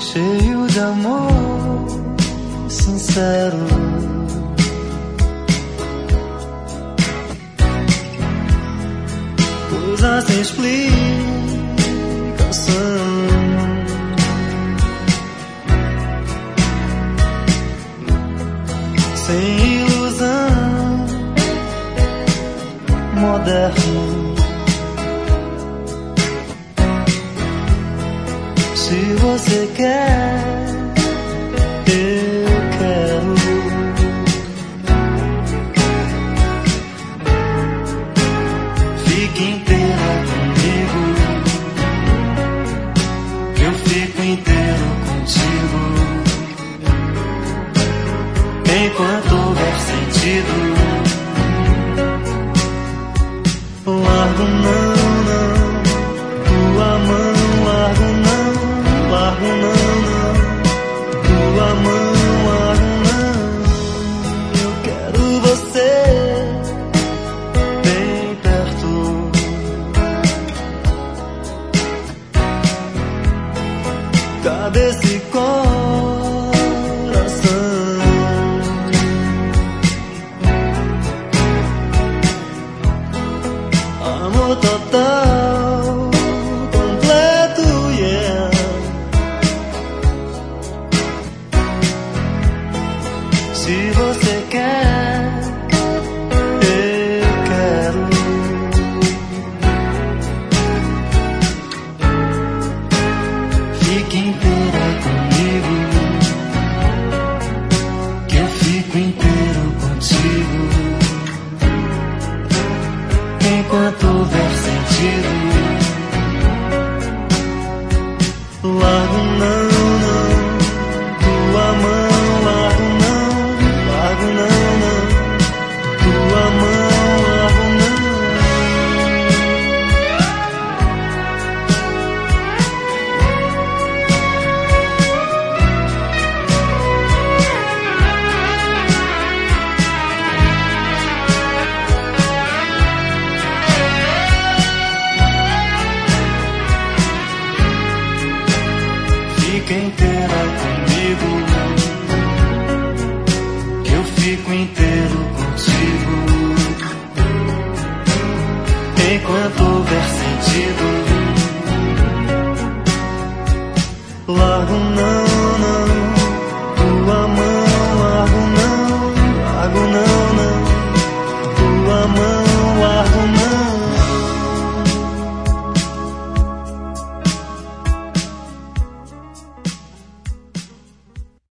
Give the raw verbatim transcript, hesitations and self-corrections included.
cheio de amor sincero. Coisa sem explicação, sem ilusão, moderno. Se você quer, eu quero. Fique inteira comigo, eu fico inteiro contigo. Enquanto houver sentido, largo não, não, tua mão, largo não, largo não, não, tua mão, largo não. Eu quero você bem perto. Cadê esse coração? Amor total, completo, yeah. Se você quer, eu quero. Fique inteira comigo, que eu fico inteiro contigo. Enquanto houver sentido, largo não, não, tua mão, largo não, largo não, não, tua mão, largo não. Fica inteira comigo, que eu fico inteiro contigo. Enquanto houver sentido, largo não.